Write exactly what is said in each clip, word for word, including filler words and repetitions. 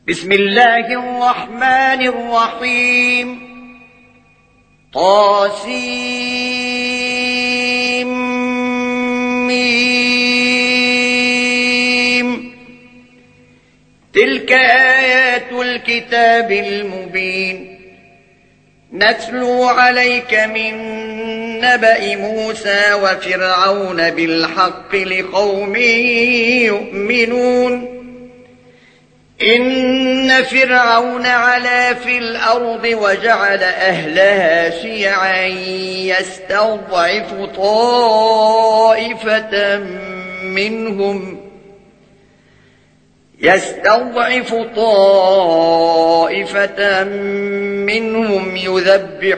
بسم الله الرحمن الرحيم طاسيم تلك آيات الكتاب المبين نتلو عليك من نبأ موسى وفرعون بالحق لقوم يؤمنون إن فرعون علا في الأرض وجعل أهلها شيعا يستضعف طائفة منهم يستضعف طائفة منهم يذبح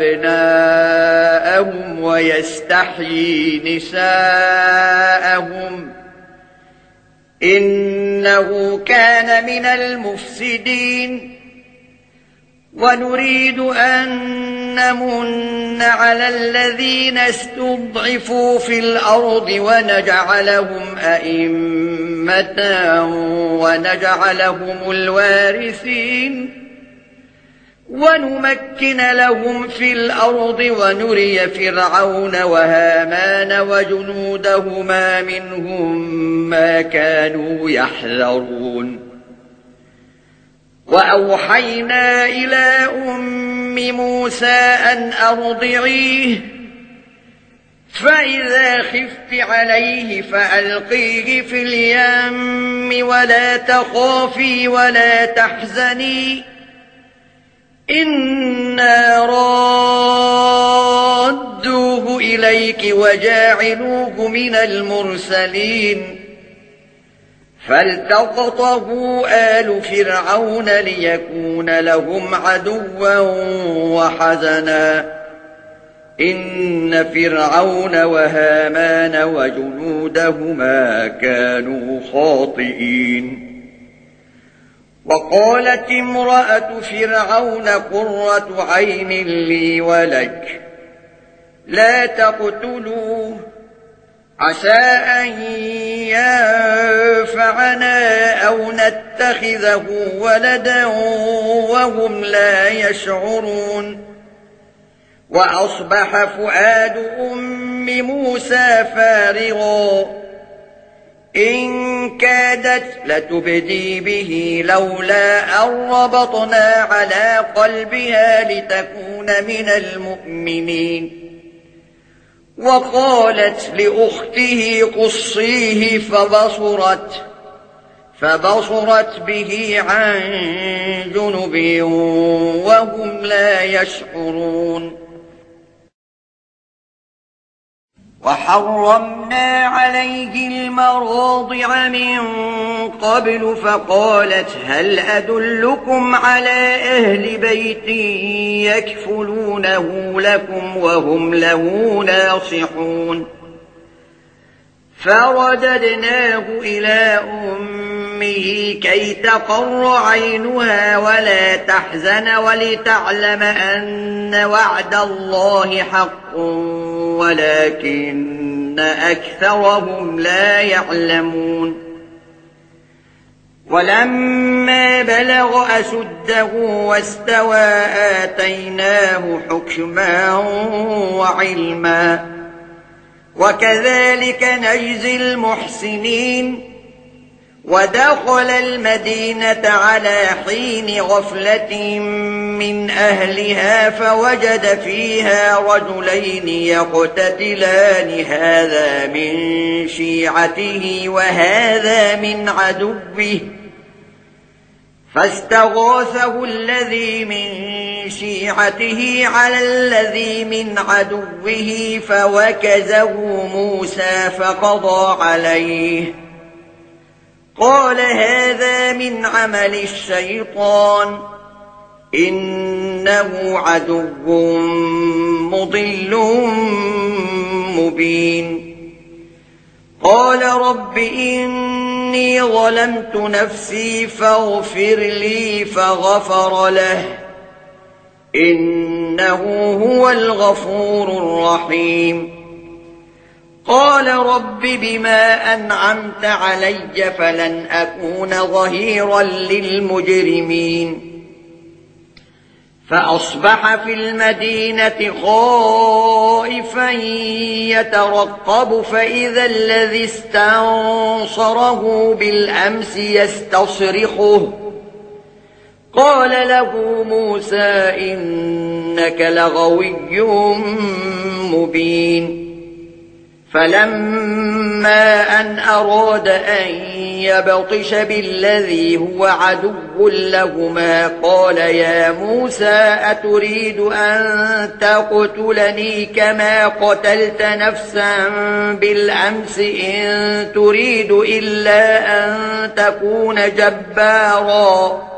أبناءهم ويستحيي نساءهم إنه كان من المفسدين ونريد أن نمن على الذين استضعفوا في الأرض ونجعلهم أئمة ونجعلهم الوارثين ونمكن لهم في الأرض ونري فرعون وهامان وجنودهما منهم ما كانوا يحذرون وأوحينا إلى أم موسى أن أرضعيه فإذا خفت عليه فألقيه في اليم ولا تخافي ولا تحزني إنا رادوه إليك وجاعلوه من المرسلين فالتقطه آل فرعون ليكون لهم عدوا وحزنا إن فرعون وهامان وجنودهما كانوا خاطئين وقالت امرأة فرعون قرة عين لي ولك لا تقتلوه عسى أن ينفعنا أو نتخذه ولدا وهم لا يشعرون وأصبح فؤاد أم موسى فارغا إن كادت لتبدي به لولا أن ربطنا على قلبها لتكون من المؤمنين وقالت لأخته قصيه فبصرت فبصرت به عن جنب وهم لا يشعرون وحرمنا عليه المراضع من قبل فقالت هل أدلكم على أهل بيت يكفلونه لكم وهم له ناصحون فرددناه إلى أمه كي تقر عينها ولا تحزن ولتعلم أن وعد الله حق ولكن أكثرهم لا يعلمون ولما بلغ أشده واستوى آتيناه حكما وعلما وكذلك نجزي المحسنين ودخل المدينة على حين غفلة من أهلها فوجد فيها رجلين يقتتلان هذا من شيعته وهذا من عدوه فاستغاثه الذي من شيعته على الذي من عدوه فوكزه موسى فقضى عليه قال هذا من عمل الشيطان إنه عدو مضل مبين قال رب إني ظلمت نفسي فاغفر لي فغفر له إنه هو الغفور الرحيم قال رب بما أنعمت علي فلن أكون ظهيرا للمجرمين فأصبح في المدينة خائفا يترقب فإذا الذي استنصره بالأمس يستصرخه قال له موسى إنك لغوي مبين فلما أن أراد أن يبطش بالذي هو عدو لهما قال يا موسى أتريد أن تقتلني كما قتلت نفسا بالأمس إن تريد إلا أن تكون جبارا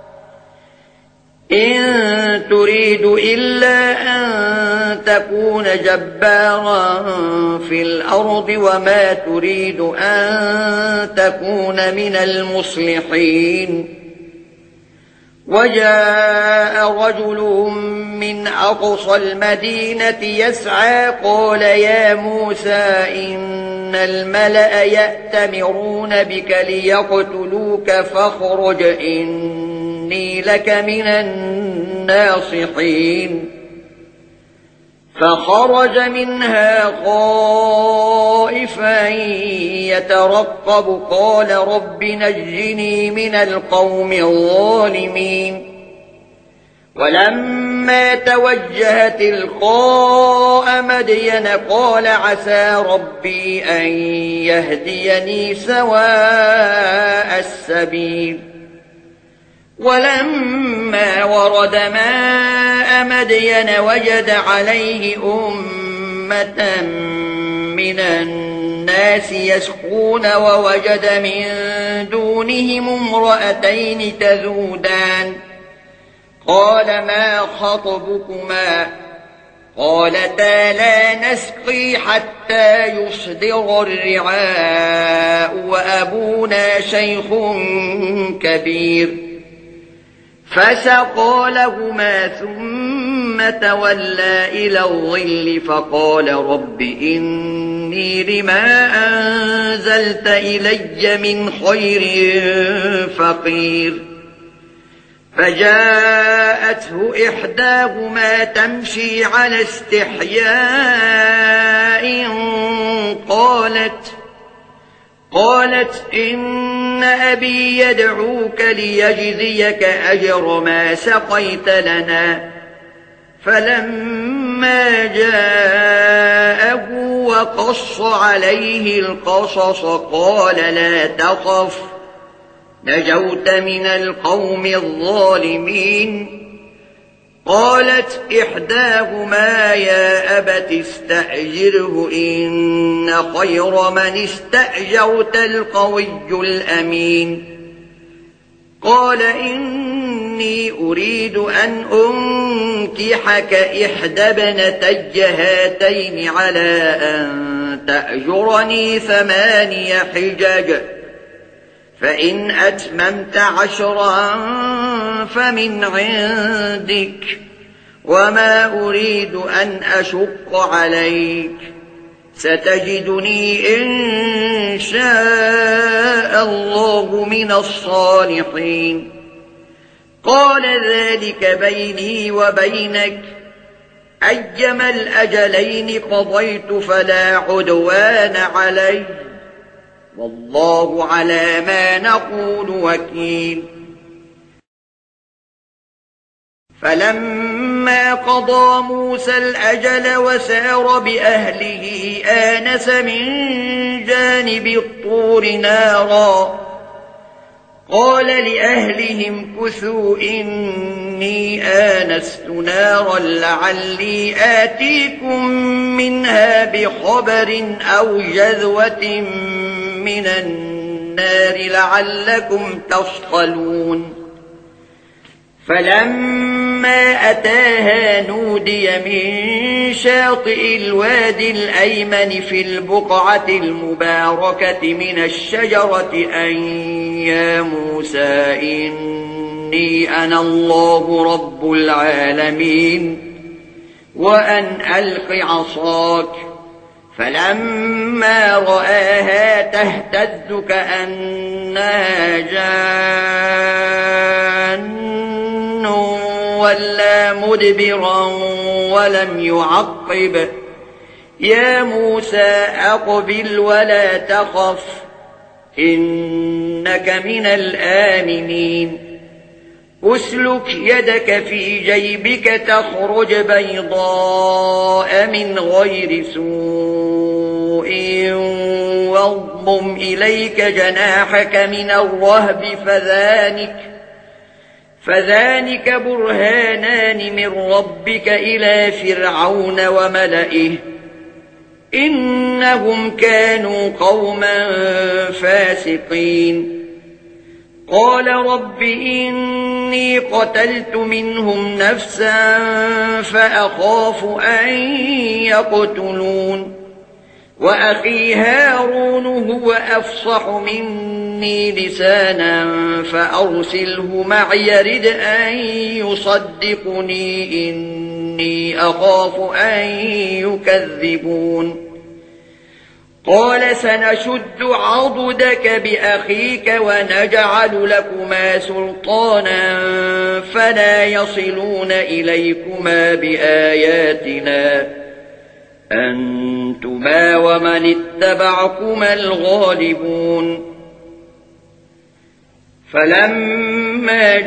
إن تريد إلا أن تكون جبارا في الأرض وما تريد أن تكون من المصلحين وجاء رجل من أقصى المدينة يسعى قال يا موسى إن الملأ يأتمرون بك ليقتلوك فاخرج إني لك من الناصحين فخرج منها خائفا يترقب قال رب نجني من القوم الظالمين ولما توجه تلقاء مدين قال عسى ربي أن يهديني سواء السبيل ولما ورد ماء مدين وجد عليه أمة من الناس يسقون ووجد من دونهم امرأتين تذودان قال ما خطبكما قالتا لا نسقي حتى يصدر الرعاء وأبونا شيخ كبير فسقى لهما ثم تولى إلى الظل فقال رب إني لما أنزلت إلي من خير فقير فجاءته إحداهما تمشي على استحياء قالت قالت إن أبي يدعوك ليجزيك أجر ما سقيت لنا فلما جاءه وقص عليه القصص قال لا تخف نجوت من القوم الظالمين قالت إحداهما يا أبت استأجره إن خير من استأجرت القوي الأمين قال إني أريد أن أنكحك إحدى ابنتي هاتين على أن تأجرني ثماني حجج فإن أتممت عشرا فمن عندك وما أريد أن أشق عليك ستجدني إن شاء الله من الصالحين قال ذلك بيني وبينك أيما الأجلين قضيت فلا عدوان علي والله على ما نقول وكيل فلما قضى موسى الأجل وسار بأهله آنس من جانب الطور نارا قال لأهلهم كثوا إني آنست نارا لعلي آتيكم منها بخبر أو جذوة من النار لعلكم تصطلون فلما أتاها نودي من شاطئ الوادي الأيمن في البقعة المباركة من الشجرة أن يا موسى إني أنا الله رب العالمين وأن ألق عصاك فلما رآها تهتز كأنها جان ولا مدبرا ولم يعقب يا موسى أقبل ولا تخف إنك من الآمنين أسلك يدك في جيبك تخرج بيضاء من غير سوء واضمم إليك جناحك من الرهب فذلك فذلك برهانان من ربك إلى فرعون وملئه إنهم كانوا قوما فاسقين قال رب إني قتلت منهم نفسا فأخاف أن يقتلون وأخي هارون هو أفصح مني لسانا فأرسله معي يرد أن يصدقني إني أخاف أن يكذبون قال سنشد عضدك بأخيك ونجعل لكما سلطانا فلا يصلون إليكما بآياتنا أنتما ومن اتبعكما الغالبون فلما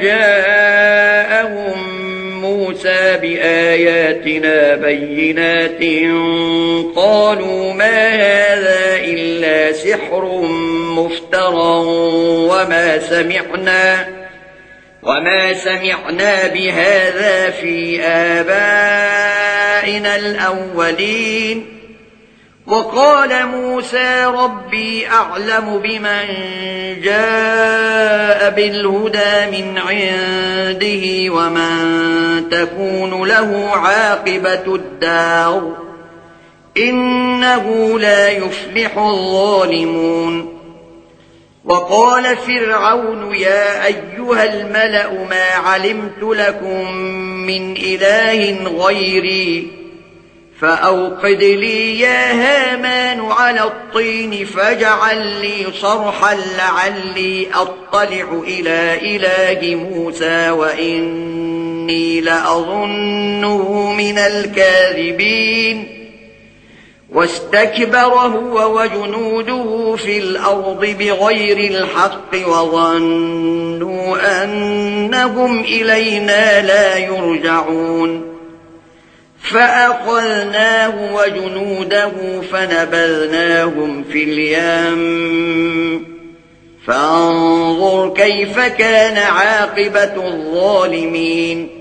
جاءهم موسى بآياتنا بينات قالوا ما هذا إلا سحر مفترى وما سمعنا وما سمعنا بهذا في آبائنا الأولين وقال موسى ربي أعلم بمن جاء بالهدى من عنده ومن تكون له عاقبة الدار إنه لا يفلح الظالمون وقال فرعون يا أيها الملأ ما علمت لكم من إله غيري فأوقد لي يا هامان على الطين فاجعل لي صرحا لعلي أطلع إلى إله موسى وإني لأظنه من الكاذبين واستكبر هو وجنوده في الأرض بغير الحق وظنوا أنهم إلينا لا يرجعون فأخذناه وجنوده فنبذناهم في اليم فانظر كيف كان عاقبة الظالمين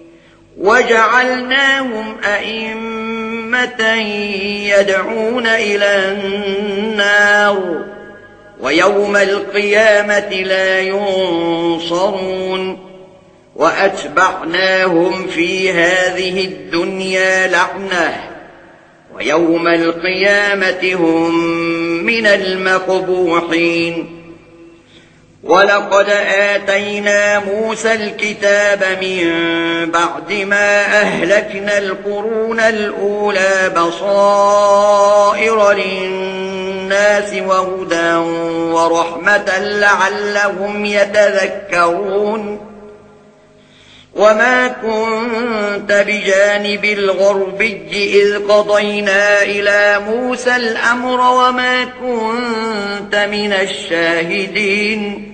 وجعلناهم أئمة يدعون إلى النار ويوم القيامة لا ينصرون وأتبعناهم في هذه الدنيا لعنة ويوم القيامة هم من المقبوحين ولقد آتينا موسى الكتاب من بعد ما أهلكنا القرون الأولى بصائر للناس وهدى ورحمة لعلهم يتذكرون وما كنت بجانب الغربي إذ قضينا إلى موسى الأمر وما كنت من الشاهدين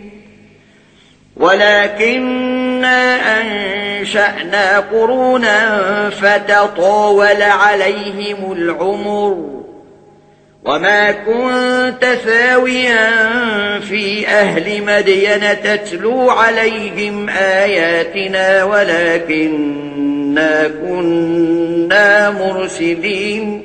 ولكننا أنشأنا قرونا فتطاول عليهم العمر وما كنت ثاويا في أهل مدين تتلو عليهم آياتنا ولكننا كنا مرسلين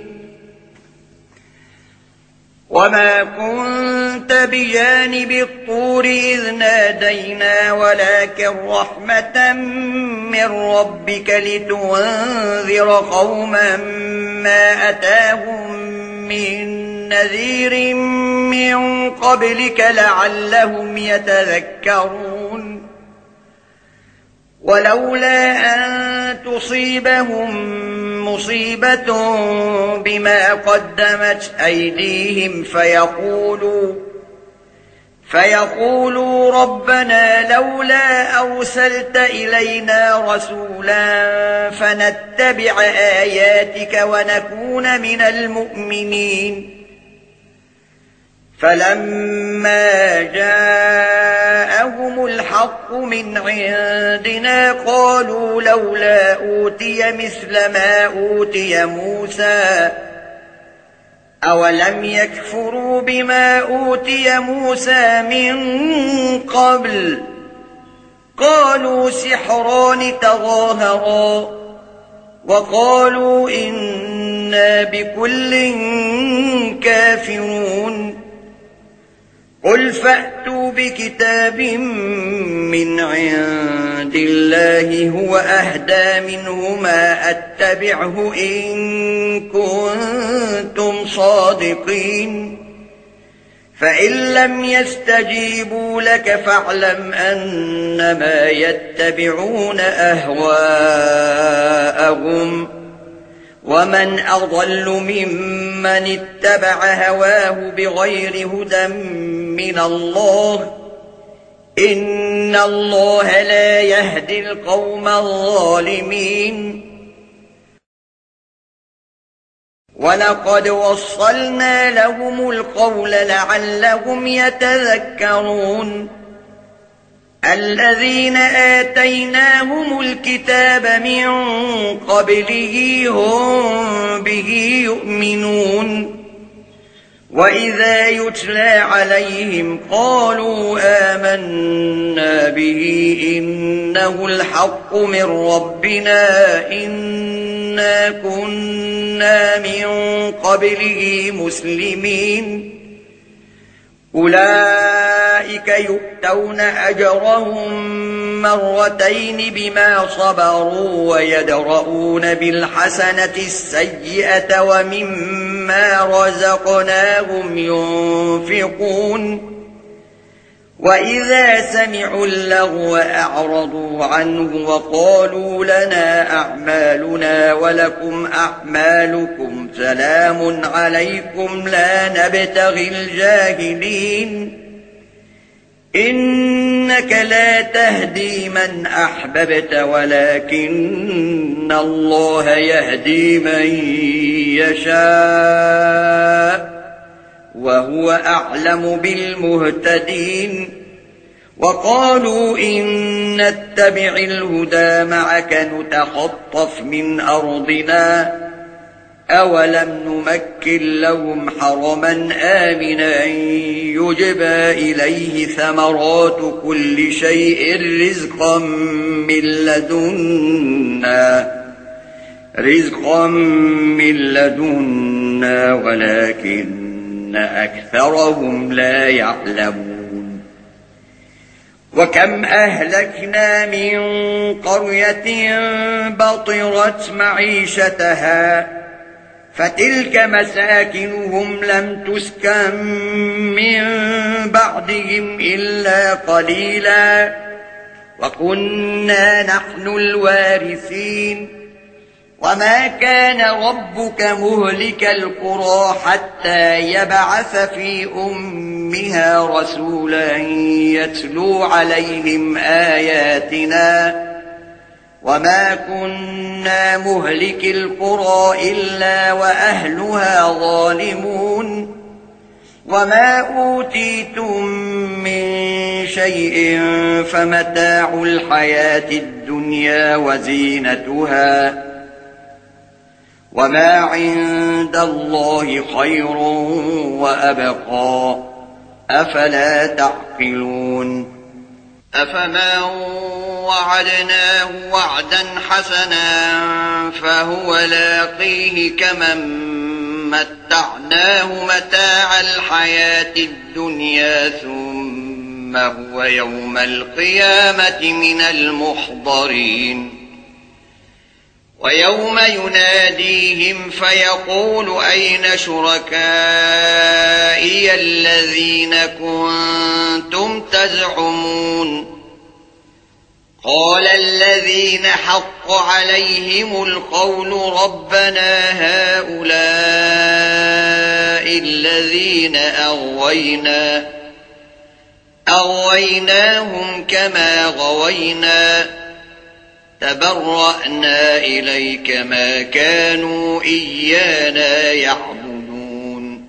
وما كنت بجانب الطور إذ نادينا ولكن رحمة من ربك لتنذر قوما ما أتاهم من نذير من قبلك لعلهم يتذكرون ولولا أن تصيبهم مصيبة بما قدمت أيديهم فيقولوا فيقولوا ربنا لولا أرسلت إلينا رسولا فنتبع آياتك ونكون من المؤمنين. فلما جاءهم الحق من عندنا قالوا لولا أوتي مثل ما أوتي موسى أولم يكفروا بما أوتي موسى من قبل قالوا سحران تظاهرا وقالوا إنا بكل كافرون. قل فأتوا بكتاب من عند الله هو أهدى منهما أتبعه إن كنتم صادقين. فإن لم يستجيبوا لك فاعلم أنما يتبعون أهواءهم ومن أضل ممن اتبع هواه بغير هدى من الله إن الله لا يهدي القوم الظالمين. ولقد وصلنا لهم القول لعلهم يتذكرون. الذين آتيناهم الكتاب من قبله هم به يؤمنون. وإذا يتلى عليهم قالوا آمنا به إنه الحق من ربنا إنا كنا من قبله مسلمين. أولئك يؤتون أجرهم مرتين بما صبروا ويدرؤون بالحسنة السيئة ومما رزقناهم ينفقون. وإذا سمعوا اللغو أعرضوا عنه وقالوا لنا أعمالنا ولكم أعمالكم سلام عليكم لا نبتغي الجاهلين. إنك لا تهدي من أحببت ولكن الله يهدي من يشاء وهو أعلم بالمهتدين. وقالوا إن نتبع الهدى معك نتخطف من أرضنا أولم نمكن لهم حرما آمنا يجبى إليه ثمرات كل شيء رزقا من لدنا رزقا من لدنا ولكن أكثرهم لا يعلمون. وكم أهلكنا من قرية بطرت معيشتها فتلك مساكنهم لم تسكن من بعدهم إلا قليلا وكنا نحن الوارثين. وما كان ربك مهلك القرى حتى يبعث في أمها رسولا يتلو عليهم آياتنا وما كنا مهلك القرى إلا وأهلها ظالمون. وما أوتيتم من شيء فمتاع الحياة الدنيا وزينتها وما عند الله خير وأبقى أفلا تعقلون. أفمن وعدناه وعدا حسنا فهو لاقيه كمن متعناه متاع الحياة الدنيا ثم هو يوم القيامة من المحضرين. ويوم يناديهم فيقول أين شركائي الذين كنتم تزعمون قال الذين حق عليهم القول ربنا هؤلاء الذين أغوينا أغويناهم كما غوينا تبرأنا إليك ما كانوا إيانا يعبدون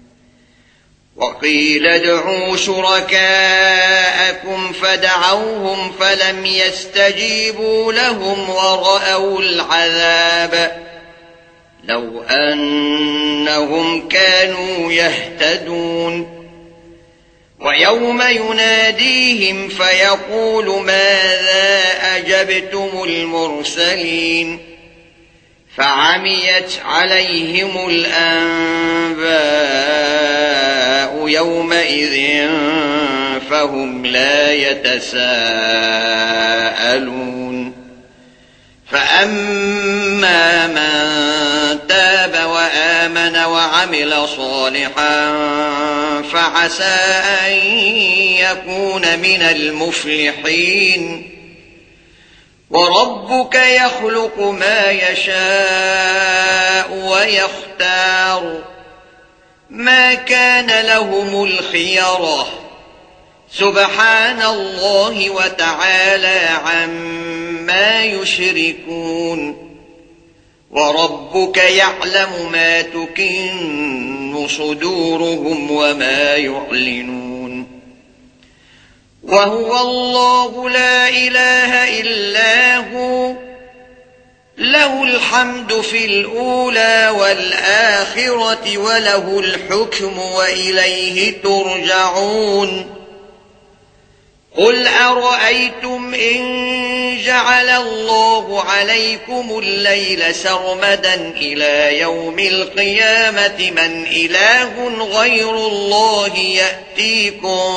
وقيل ادعوا شركاءكم فدعوهم فلم يستجيبوا لهم ورأوا العذاب لو أنهم كانوا يهتدون ويوم يناديهم فيقول ماذا أجبتم المرسلين فعميت عليهم الأنباء يومئذ فهم لا يتساءلون فأما من تاب وآمن وعمل صالحا فعسى أن يكون من المفلحين وربك يخلق ما يشاء ويختار ما كان لهم الخيرة سبحان الله وتعالى عما يشركون وربك يعلم ما تكن صدورهم وما يعلنون وهو الله لا إله إلا هو له الحمد في الأولى والآخرة وله الحكم وإليه ترجعون قل أرأيتم إن جعل الله عليكم الليل سرمدا إلى يوم القيامة من إله غير الله يأتيكم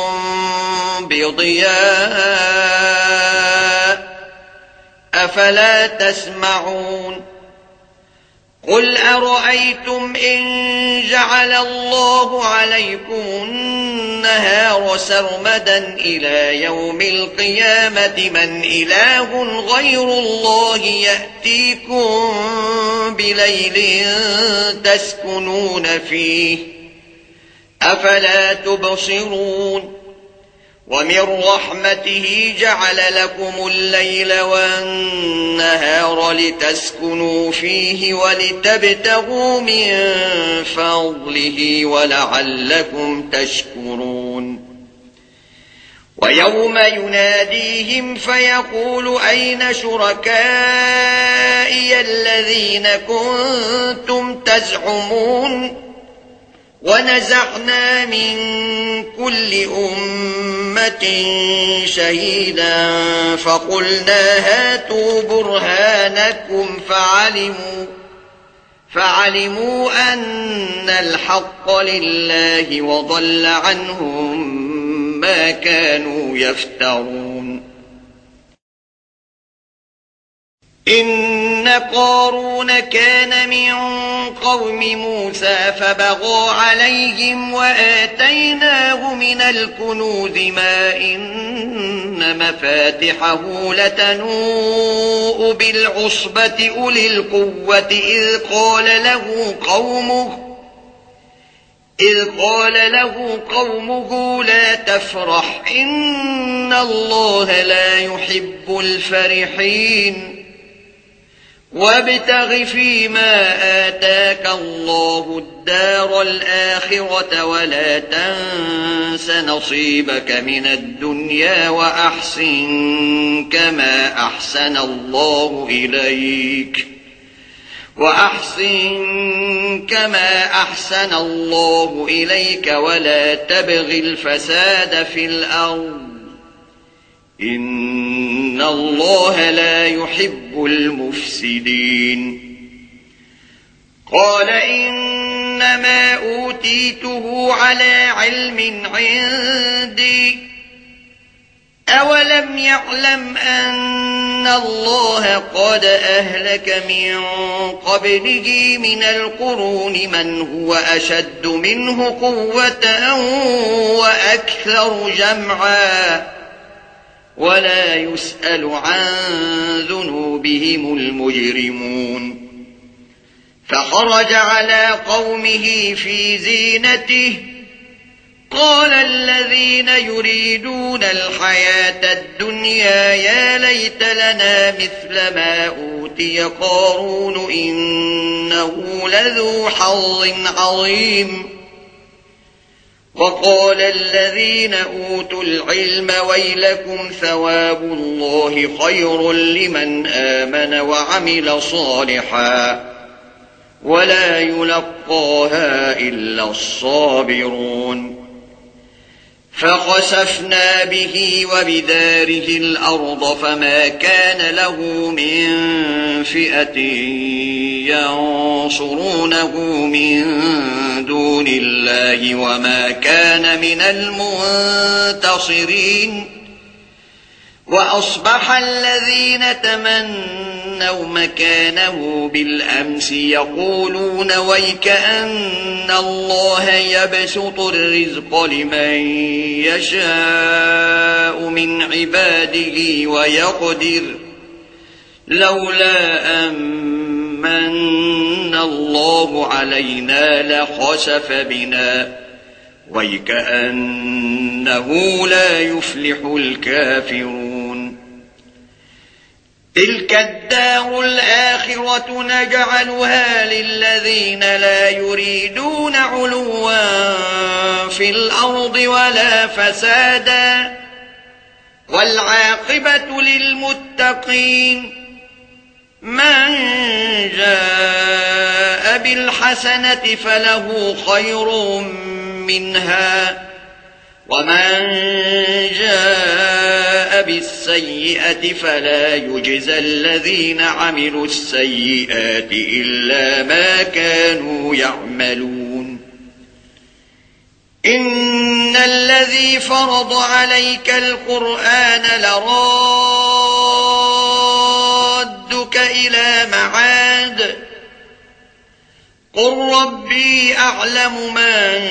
بضياء أفلا تسمعون قل أرأيتم إن جعل الله عليكم النهار سرمدا إلى يوم القيامة من إله غير الله يأتيكم بليل تسكنون فيه أفلا تبصرون ومن رحمته جعل لكم الليل والنهار لتسكنوا فيه ولتبتغوا من فضله ولعلكم تشكرون ويوم يناديهم فيقول أين شركائي الذين كنتم تزعمون ونزعنا من كل أمة شهيدا فقلنا هاتوا برهانكم فعلموا فعلموا أن الحق لله وضل عنهم ما كانوا يفترون إن قارون كان من قوم موسى فبغى عليهم وآتيناه من الكنوز ما إن مفاتحه لتنوء بالعصبة أولي القوة إذ قال له قومه إذ قال له قومه لا تفرح إن الله لا يحب الفرحين وابتغ فيما آتاك الله الدار الآخرة ولا تنس نصيبك من الدنيا وأحسن كما أحسن الله إليك وأحسن كما أحسن الله إليك ولا تبغ الفساد في الأرض إن الله لا يحب المفسدين قال إنما أوتيته على علم عندي أولم يعلم أن الله قد أهلك من قبله من القرون من هو أشد منه قوة وأكثر جمعا ولا يسأل عن ذنوبهم المجرمون فخرج على قومه في زينته قال الذين يريدون الحياة الدنيا يا ليت لنا مثل ما أوتي قارون إنه لذو حظ عظيم وقال الذين أوتوا العلم ويلكم ثواب الله خير لمن آمن وعمل صالحا ولا يلقاها إلا الصابرون فخسفنا به وبداره الأرض فما كان له من فئة ينصرونه من دون الله وما كان من المنتصرين وأصبح الذين تمنوا مكانه بالأمس يقولون ويكأن الله يبسط الرزق لمن يشاء من عباده ويقدر لولا أمن الله علينا لخسف بنا ويكأنه لا يفلح الكافرون تلك الدار الآخرة نجعلها للذين لا يريدون علوا في الأرض ولا فسادا والعاقبة للمتقين من جاء بالحسنة فله خير منها ومن جاء بالسيئة فلا يجزى الذين عملوا السيئات إلا ما كانوا يعملون إن الذي فرض عليك القرآن لرادك إلى معاد قل ربي أعلم من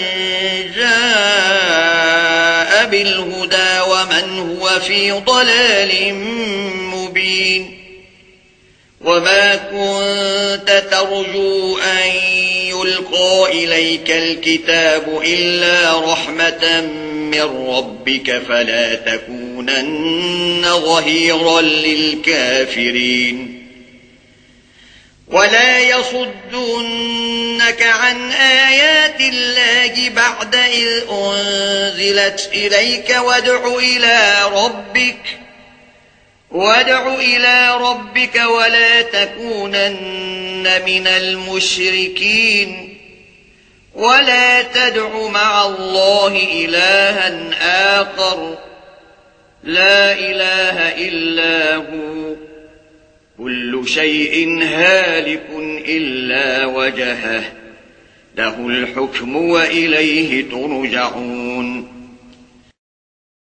جاء بالهدى ومن هو في ضلال مبين وما كنت ترجو أن يلقى إليك الكتاب إلا رحمة من ربك فلا تكونن ظهيرا للكافرين ولا يصدنك عن آيات الله بعد إذ أنزلت إليك وادع إلى ربك وادع إلى ربك ولا تكونن من المشركين ولا تدع مع الله إلها آخر لا إله إلا هو كل شيء هالك إلا وجهه له الحكم وإليه ترجعون